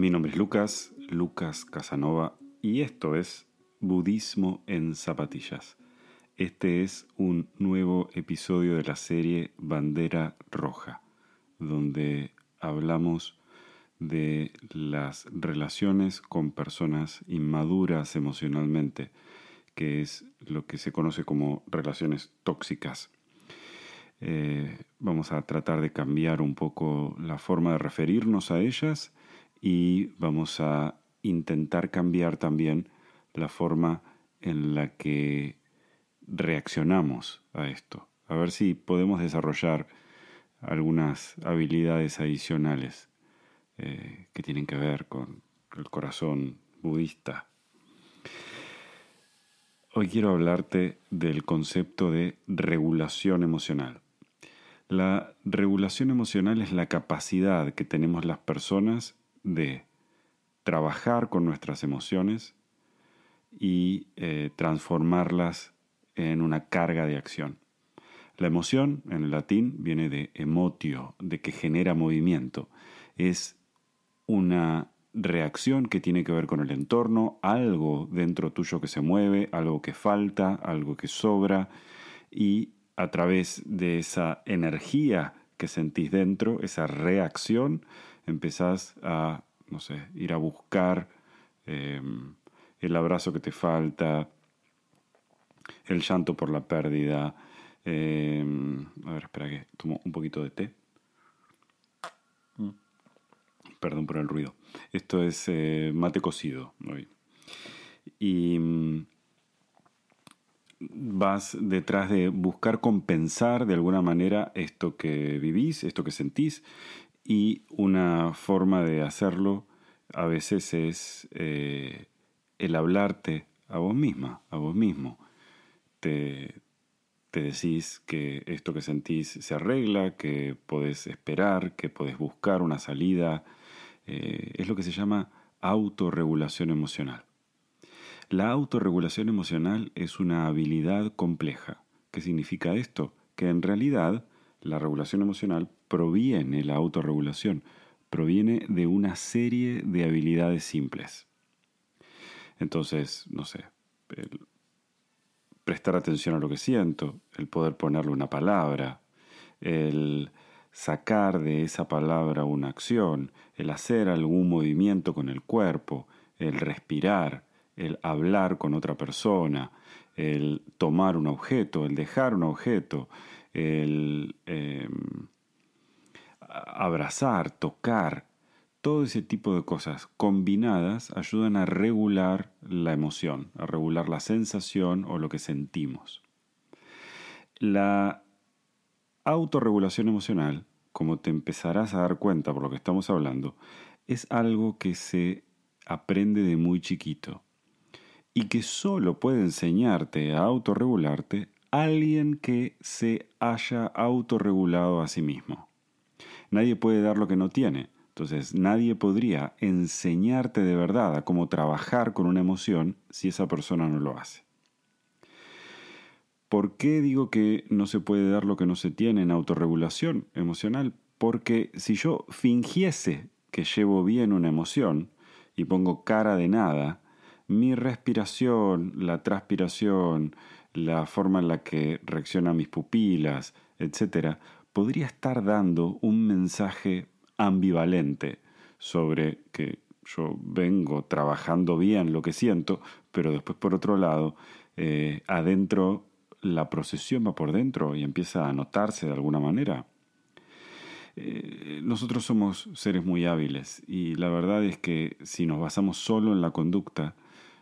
Mi nombre es Lucas Casanova, y esto es Budismo en Zapatillas. Este es un nuevo episodio de la serie Bandera Roja, donde hablamos de las relaciones con personas inmaduras emocionalmente, que es lo que se conoce como relaciones tóxicas. Vamos a tratar de cambiar un poco la forma de referirnos a ellas y vamos a intentar cambiar también la forma en la que reaccionamos a esto. A ver si podemos desarrollar algunas habilidades adicionales que tienen que ver con el corazón budista. Hoy quiero hablarte del concepto de regulación emocional. La regulación emocional es la capacidad que tenemos las personas de trabajar con nuestras emociones y transformarlas en una carga de acción. La emoción, en el latín, viene de emotio, de que genera movimiento. Es una reacción que tiene que ver con el entorno, algo dentro tuyo que se mueve, algo que falta, algo que sobra, y a través de esa energía que sentís dentro, esa reacción, empezás a, ir a buscar el abrazo que te falta, el llanto por la pérdida. Espera que tomo un poquito de té. Perdón por el ruido. Esto es mate cocido hoy. Y vas detrás de buscar compensar de alguna manera esto que vivís, esto que sentís, y una forma de hacerlo a veces es el hablarte a vos misma, a vos mismo. Te decís que esto que sentís se arregla, que podés esperar, que podés buscar una salida. Es lo que se llama autorregulación emocional. La autorregulación emocional es una habilidad compleja. ¿Qué significa esto? Que en realidad la regulación emocional proviene, la autorregulación, proviene de una serie de habilidades simples. Entonces, prestar atención a lo que siento, el poder ponerle una palabra, el sacar de esa palabra una acción, el hacer algún movimiento con el cuerpo, el respirar, el hablar con otra persona, el tomar un objeto, el dejar un objeto, el abrazar, tocar. Todo ese tipo de cosas combinadas ayudan a regular la emoción, a regular la sensación o lo que sentimos. La autorregulación emocional, como te empezarás a dar cuenta por lo que estamos hablando, es algo que se aprende de muy chiquito y que solo puede enseñarte a autorregularte alguien que se haya autorregulado a sí mismo. Nadie puede dar lo que no tiene. Entonces, nadie podría enseñarte de verdad a cómo trabajar con una emoción si esa persona no lo hace. ¿Por qué digo que no se puede dar lo que no se tiene en autorregulación emocional? Porque si yo fingiese que llevo bien una emoción y pongo cara de nada, mi respiración, la transpiración, la forma en la que reaccionan mis pupilas, etc., podría estar dando un mensaje ambivalente sobre que yo vengo trabajando bien lo que siento, pero después por otro lado, adentro la procesión va por dentro y empieza a notarse de alguna manera. Nosotros somos seres muy hábiles y la verdad es que si nos basamos solo en la conducta,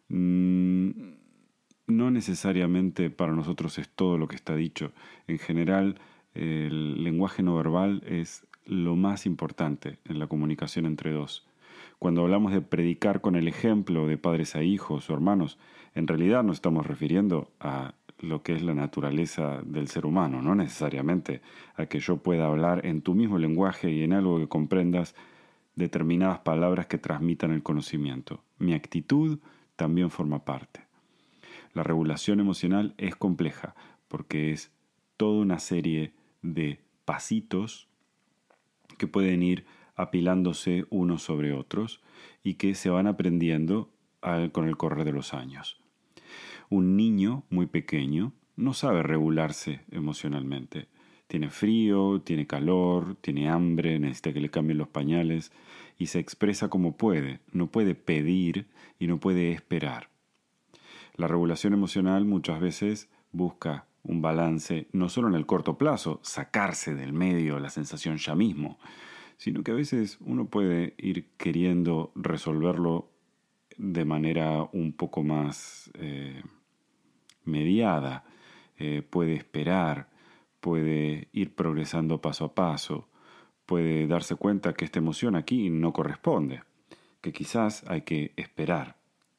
no necesariamente para nosotros es todo lo que está dicho. En general, el lenguaje no verbal es lo más importante en la comunicación entre dos. Cuando hablamos de predicar con el ejemplo de padres a hijos o hermanos, en realidad nos estamos refiriendo a lo que es la naturaleza del ser humano, no necesariamente a que yo pueda hablar en tu mismo lenguaje y en algo que comprendas determinadas palabras que transmitan el conocimiento. Mi actitud también forma parte. La regulación emocional es compleja porque es toda una serie de pasitos que pueden ir apilándose unos sobre otros y que se van aprendiendo con el correr de los años. Un niño muy pequeño no sabe regularse emocionalmente. Tiene frío, tiene calor, tiene hambre, necesita que le cambien los pañales y se expresa como puede. No puede pedir y no puede esperar. La regulación emocional muchas veces busca un balance no solo en el corto plazo, sacarse del medio la sensación ya mismo, sino que a veces uno puede ir queriendo resolverlo de manera un poco más mediada, puede esperar, puede ir progresando paso a paso, puede darse cuenta que esta emoción aquí no corresponde, que quizás hay que esperar.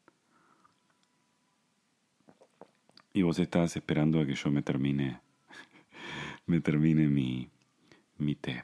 Y vos estás esperando a que yo me termine mi té.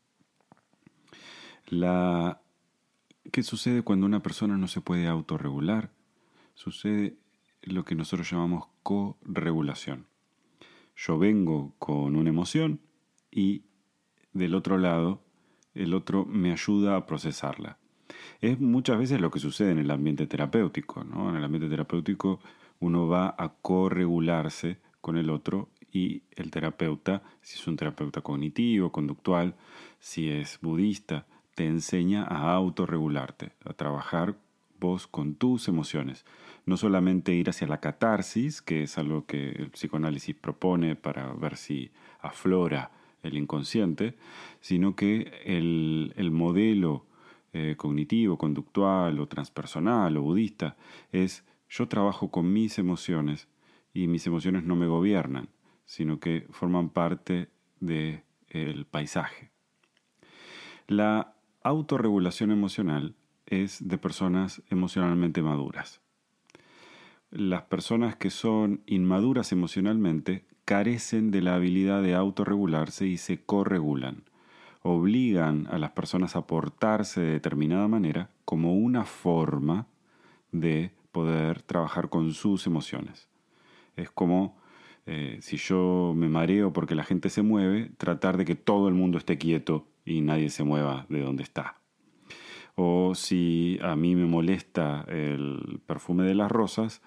¿Qué sucede cuando una persona no se puede autorregular? Sucede lo que nosotros llamamos corregulación. Yo vengo con una emoción y del otro lado el otro me ayuda a procesarla. Es muchas veces lo que sucede en el ambiente terapéutico, ¿no? En el ambiente terapéutico uno va a corregularse con el otro y el terapeuta, si es un terapeuta cognitivo, conductual, si es budista, te enseña a autorregularte, a trabajar vos con tus emociones. No solamente ir hacia la catarsis, que es algo que el psicoanálisis propone para ver si aflora el inconsciente, sino que el modelo cognitivo, conductual o transpersonal o budista es yo trabajo con mis emociones y mis emociones no me gobiernan, sino que forman parte del paisaje. La autorregulación emocional es de personas emocionalmente maduras. Las personas que son inmaduras emocionalmente carecen de la habilidad de autorregularse y se corregulan. Obligan a las personas a portarse de determinada manera como una forma de poder trabajar con sus emociones. Es como si yo me mareo porque la gente se mueve, tratar de que todo el mundo esté quieto y nadie se mueva de donde está. O si a mí me molesta el perfume de las rosas,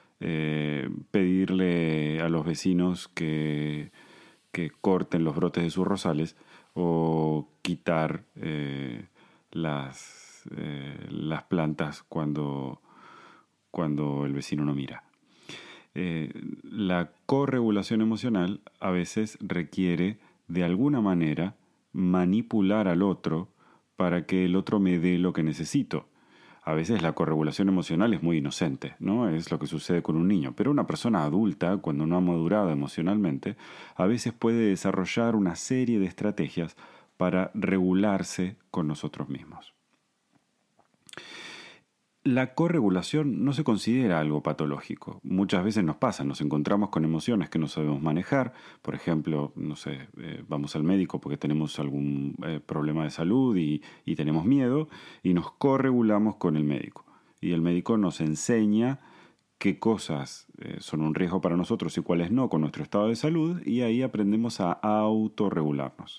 pedirle a los vecinos que corten los brotes de sus rosales o quitar las plantas cuando el vecino no mira. La corregulación emocional a veces requiere de alguna manera manipular al otro para que el otro me dé lo que necesito. A veces la corregulación emocional es muy inocente, ¿no? Es lo que sucede con un niño. Pero una persona adulta, cuando no ha madurado emocionalmente, a veces puede desarrollar una serie de estrategias para regularse con nosotros mismos. La corregulación no se considera algo patológico. Muchas veces nos pasa, nos encontramos con emociones que no sabemos manejar. Por ejemplo, vamos al médico porque tenemos algún problema de salud y tenemos miedo y nos corregulamos con el médico. Y el médico nos enseña qué cosas son un riesgo para nosotros y cuáles no con nuestro estado de salud y ahí aprendemos a autorregularnos.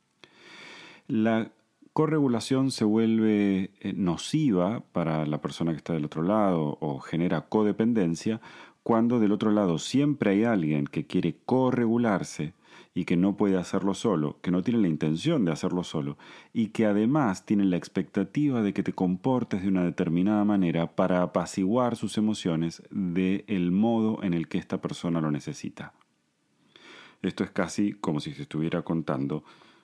La corregulación se vuelve nociva para la persona que está del otro lado o genera codependencia cuando del otro lado siempre hay alguien que quiere corregularse y que no puede hacerlo solo, que no tiene la intención de hacerlo solo y que además tiene la expectativa de que te comportes de una determinada manera para apaciguar sus emociones del modo en el que esta persona lo necesita. Esto es casi como si se estuviera contando,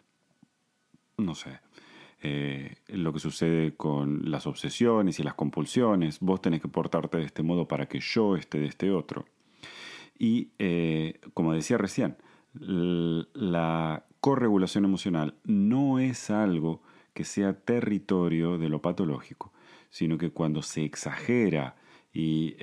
lo que sucede con las obsesiones y las compulsiones. Vos tenés que portarte de este modo para que yo esté de este otro. Y como decía recién, la corregulación emocional no es algo que sea territorio de lo patológico, sino que cuando se exagera y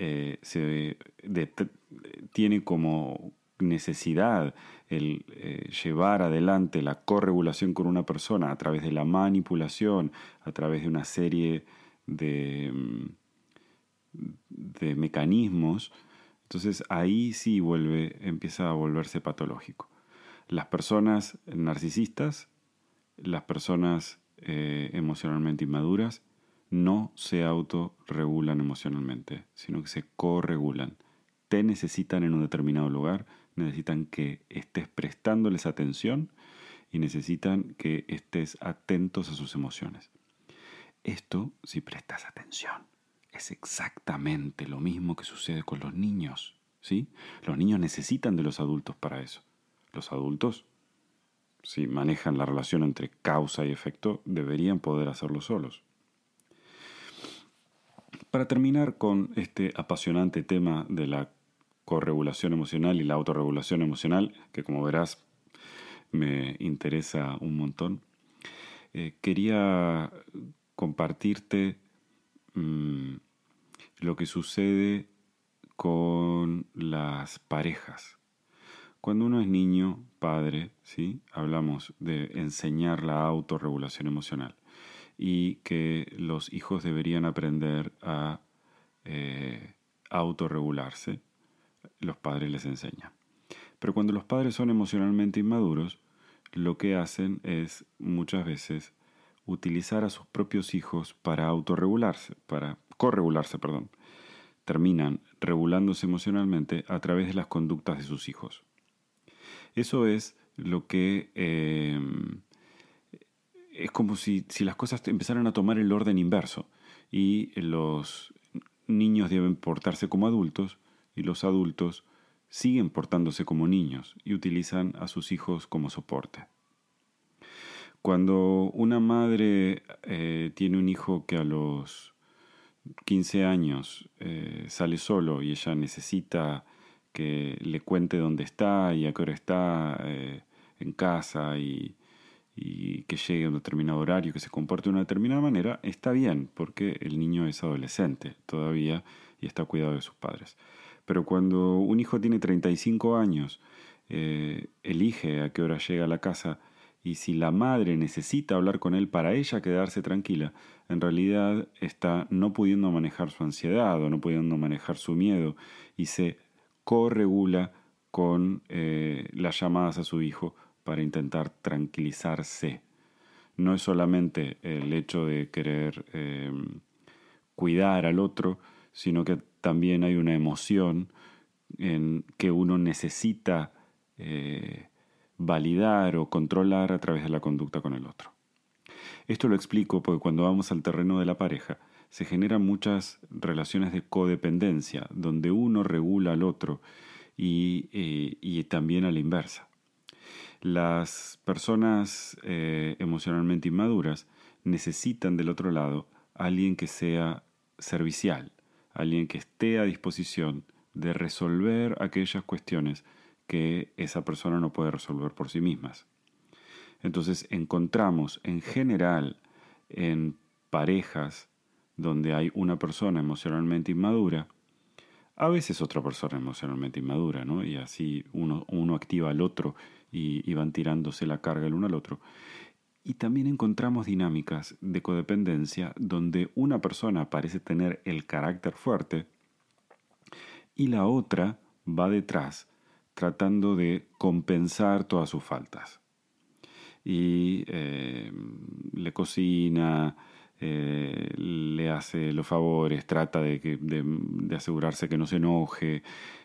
tiene como necesidad el llevar adelante la corregulación con una persona a través de la manipulación, a través de una serie de mecanismos, entonces ahí sí empieza a volverse patológico. Las personas narcisistas, las personas emocionalmente inmaduras no se autorregulan emocionalmente, sino que se corregulan. Te necesitan en un determinado lugar, necesitan que estés prestándoles atención y necesitan que estés atentos a sus emociones. Esto, si prestas atención, es exactamente lo mismo que sucede con los niños, ¿sí? Los niños necesitan de los adultos para eso. Los adultos, si manejan la relación entre causa y efecto, deberían poder hacerlo solos. Para terminar con este apasionante tema de la corregulación emocional y la autorregulación emocional, que como verás me interesa un montón, quería compartirte lo que sucede con las parejas. Cuando uno es niño, padre, ¿sí? Hablamos de enseñar la autorregulación emocional y que los hijos deberían aprender a autorregularse. Los padres les enseñan. Pero cuando los padres son emocionalmente inmaduros, lo que hacen es muchas veces utilizar a sus propios hijos para autorregularse, para corregularse, perdón. Terminan regulándose emocionalmente a través de las conductas de sus hijos. Eso es lo que es como si las cosas empezaran a tomar el orden inverso y los niños deben portarse como adultos y los adultos siguen portándose como niños y utilizan a sus hijos como soporte. Cuando una madre tiene un hijo que a los 15 años sale solo y ella necesita que le cuente dónde está y a qué hora está en casa y que llegue a un determinado horario, que se comporte de una determinada manera, está bien, porque el niño es adolescente todavía y está cuidado de sus padres. Pero cuando un hijo tiene 35 años, elige a qué hora llega a la casa, y si la madre necesita hablar con él para ella quedarse tranquila, en realidad está no pudiendo manejar su ansiedad o no pudiendo manejar su miedo y se corregula con las llamadas a su hijo para intentar tranquilizarse. No es solamente el hecho de querer cuidar al otro, sino que también hay una emoción en que uno necesita validar o controlar a través de la conducta con el otro. Esto lo explico porque cuando vamos al terreno de la pareja, se generan muchas relaciones de codependencia, donde uno regula al otro y también a la inversa. Las personas emocionalmente inmaduras necesitan del otro lado a alguien que sea servicial, alguien que esté a disposición de resolver aquellas cuestiones que esa persona no puede resolver por sí mismas. Entonces encontramos en general en parejas donde hay una persona emocionalmente inmadura, a veces otra persona emocionalmente inmadura, ¿no? Y así uno activa al otro y van tirándose la carga el uno al otro. Y también encontramos dinámicas de codependencia donde una persona parece tener el carácter fuerte y la otra va detrás tratando de compensar todas sus faltas. Y le cocina, le hace los favores, trata de asegurarse que no se enoje,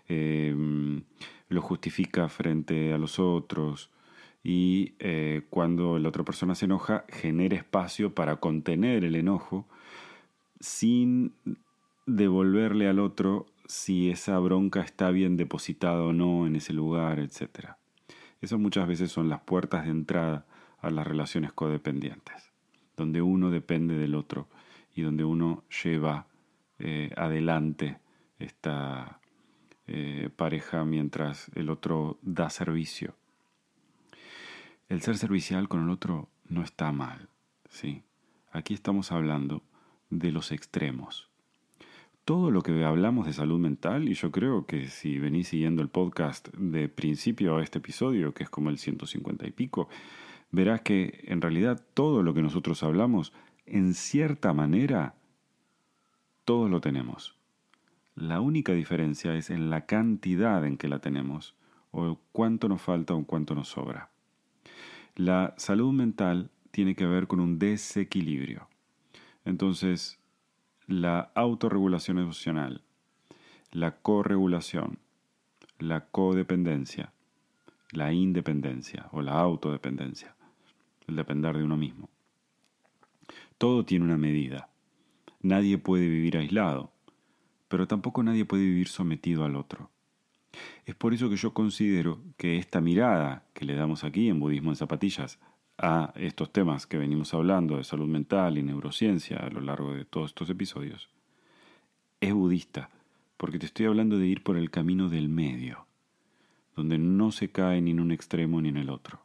lo justifica frente a los otros y cuando la otra persona se enoja genera espacio para contener el enojo sin devolverle al otro si esa bronca está bien depositada o no en ese lugar, etc. Esas muchas veces son las puertas de entrada a las relaciones codependientes, donde uno depende del otro y donde uno lleva adelante esta pareja mientras el otro da servicio. El ser servicial con el otro no está mal, ¿sí? Aquí estamos hablando de los extremos. Todo lo que hablamos de salud mental, y yo creo que si venís siguiendo el podcast de principio a este episodio, que es como el 150 y pico, verás que en realidad todo lo que nosotros hablamos, en cierta manera, todos lo tenemos. La única diferencia es en la cantidad en que la tenemos, o cuánto nos falta o cuánto nos sobra. La salud mental tiene que ver con un desequilibrio. Entonces, la autorregulación emocional, la corregulación, la codependencia, la independencia o la autodependencia, el depender de uno mismo. Todo tiene una medida. Nadie puede vivir aislado, pero tampoco nadie puede vivir sometido al otro. Es por eso que yo considero que esta mirada que le damos aquí en Budismo en Zapatillas a estos temas que venimos hablando de salud mental y neurociencia a lo largo de todos estos episodios, es budista, porque te estoy hablando de ir por el camino del medio, donde no se cae ni en un extremo ni en el otro.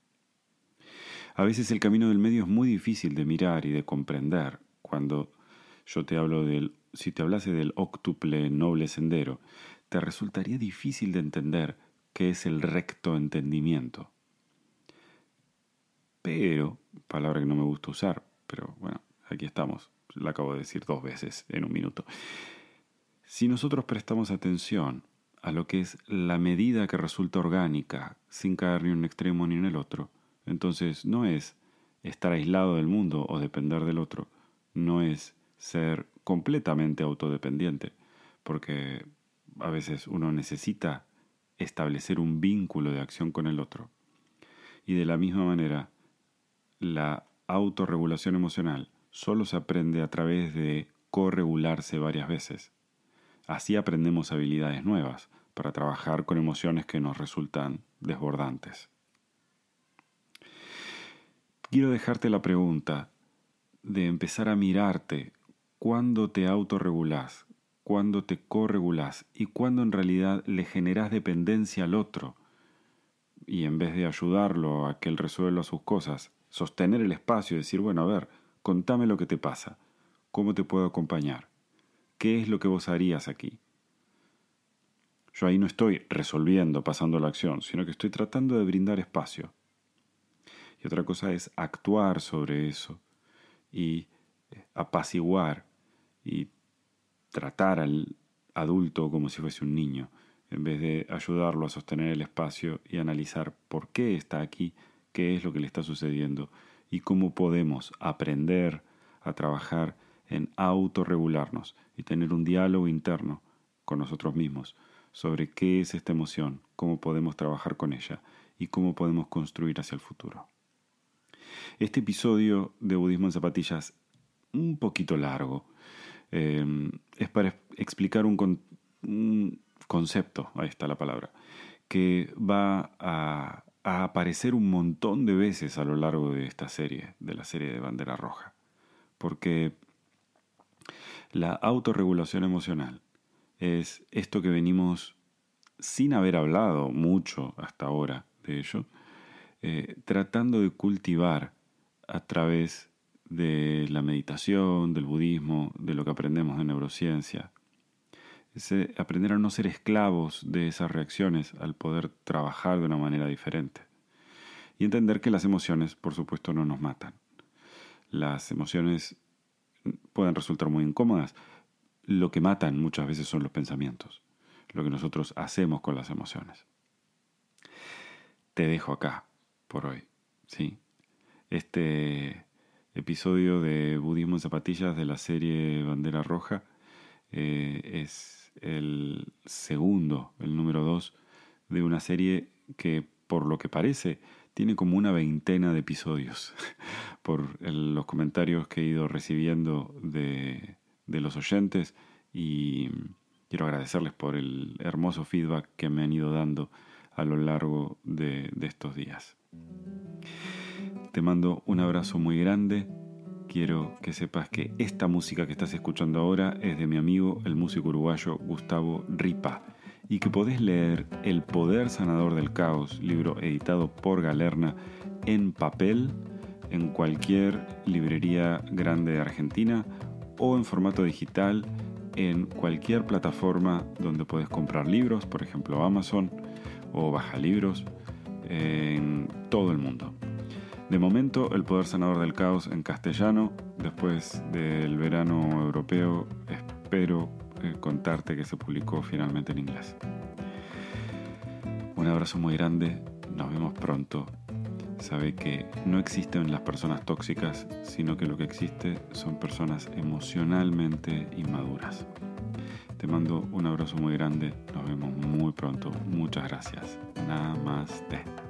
A veces el camino del medio es muy difícil de mirar y de comprender. Cuando yo te hablo si te hablase del óctuple noble sendero, te resultaría difícil de entender qué es el recto entendimiento. Pero, palabra que no me gusta usar, pero bueno, aquí estamos, la acabo de decir 2 veces en un minuto. Si nosotros prestamos atención a lo que es la medida que resulta orgánica, sin caer ni en un extremo ni en el otro, entonces no es estar aislado del mundo o depender del otro, no es ser completamente autodependiente, porque a veces uno necesita establecer un vínculo de acción con el otro. Y de la misma manera, la autorregulación emocional solo se aprende a través de corregularse varias veces. Así aprendemos habilidades nuevas para trabajar con emociones que nos resultan desbordantes. Quiero dejarte la pregunta de empezar a mirarte cuándo te autorregulás, cuándo te corregulás y cuándo en realidad le generás dependencia al otro. Y en vez de ayudarlo a que él resuelva sus cosas, sostener el espacio y decir, bueno, a ver, contame lo que te pasa, cómo te puedo acompañar, qué es lo que vos harías aquí. Yo ahí no estoy resolviendo, pasando la acción, sino que estoy tratando de brindar espacio. Y otra cosa es actuar sobre eso y apaciguar y tratar al adulto como si fuese un niño, en vez de ayudarlo a sostener el espacio y analizar por qué está aquí, qué es lo que le está sucediendo y cómo podemos aprender a trabajar en autorregularnos y tener un diálogo interno con nosotros mismos sobre qué es esta emoción, cómo podemos trabajar con ella y cómo podemos construir hacia el futuro. Este episodio de Budismo en Zapatillas, un poquito largo, es para explicar un concepto, ahí está la palabra, que va a aparecer un montón de veces a lo largo de esta serie, de la serie de Bandera Roja. Porque la autorregulación emocional es esto que venimos, sin haber hablado mucho hasta ahora de ello, tratando de cultivar a través de la meditación, del budismo, de lo que aprendemos de neurociencia. Es aprender a no ser esclavos de esas reacciones al poder trabajar de una manera diferente. Y entender que las emociones, por supuesto, no nos matan. Las emociones pueden resultar muy incómodas. Lo que matan muchas veces son los pensamientos, lo que nosotros hacemos con las emociones. Te dejo acá por hoy, ¿sí? Este episodio de Budismo en Zapatillas de la serie Bandera Roja es el segundo, el número 2, de una serie que, por lo que parece, tiene como una 20 de episodios, por los comentarios que he ido recibiendo de los oyentes, y quiero agradecerles por el hermoso feedback que me han ido dando a lo largo de estos días. Te mando un abrazo muy grande. Quiero que sepas que esta música que estás escuchando ahora es de mi amigo, el músico uruguayo Gustavo Ripa, y que podés leer El Poder Sanador del Caos, libro editado por Galerna, en papel, en cualquier librería grande de Argentina o en formato digital en cualquier plataforma donde podés comprar libros, por ejemplo Amazon o Baja Libros, en todo el mundo. De momento, El Poder Sanador del Caos en castellano. Después del verano europeo, espero contarte que se publicó finalmente en inglés. Un abrazo muy grande, nos vemos pronto Sabe que no existen las personas tóxicas, sino que lo que existe son personas emocionalmente inmaduras. Te mando un abrazo muy grande, nos vemos muy pronto. Muchas gracias. Namaste.